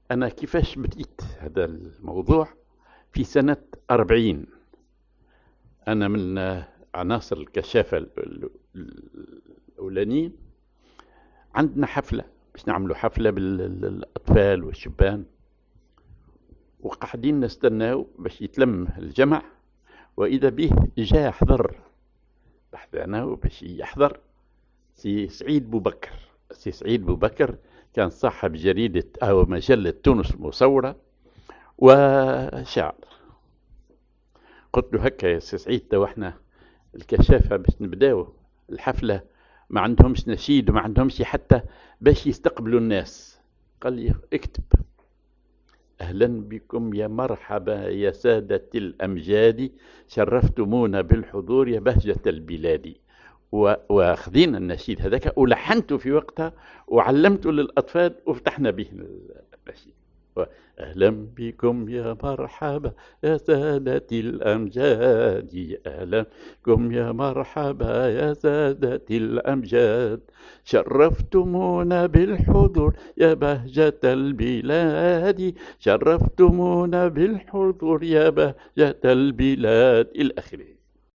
أنا كيفاش بديت هذا الموضوع؟ في سنة 40. أنا من عناصر الكشافة الأولانيين. عندنا حفلة باش نعملوا حفلة بالأطفال والشبان، وقاعدين نستناو باش يتلم الجمع، وإذا به جاء حضر بحثناه باش يحضر سي سعيد بوبكر. سي سعيد بوبكر كان صاحب جريدة أو مجلة تونس المصورة وشاعر. قلت له هكا يا سي سعيد، تو احنا الكشافة باش نبداو الحفلة، ما عندهمش نشيد وما عندهمش حتى باش يستقبلوا الناس. قال لي اكتب: أهلا بكم يا مرحبا يا سادة الأمجاد، شرفتمونا بالحضور يا بهجة البلاد. واخذين النشيد هذاك ولحنته في وقتها وعلمته للأطفال وفتحنا به النشيد. أهلا بكم يا مرحبا يا سادة الأمجاد، أهلا بكم يا مرحبا يا سادة الأمجاد، شرفتمونا بالحضور يا بهجة البلاد، شرفتمونا بالحضور يا بهجة البلاد، إلى آخره.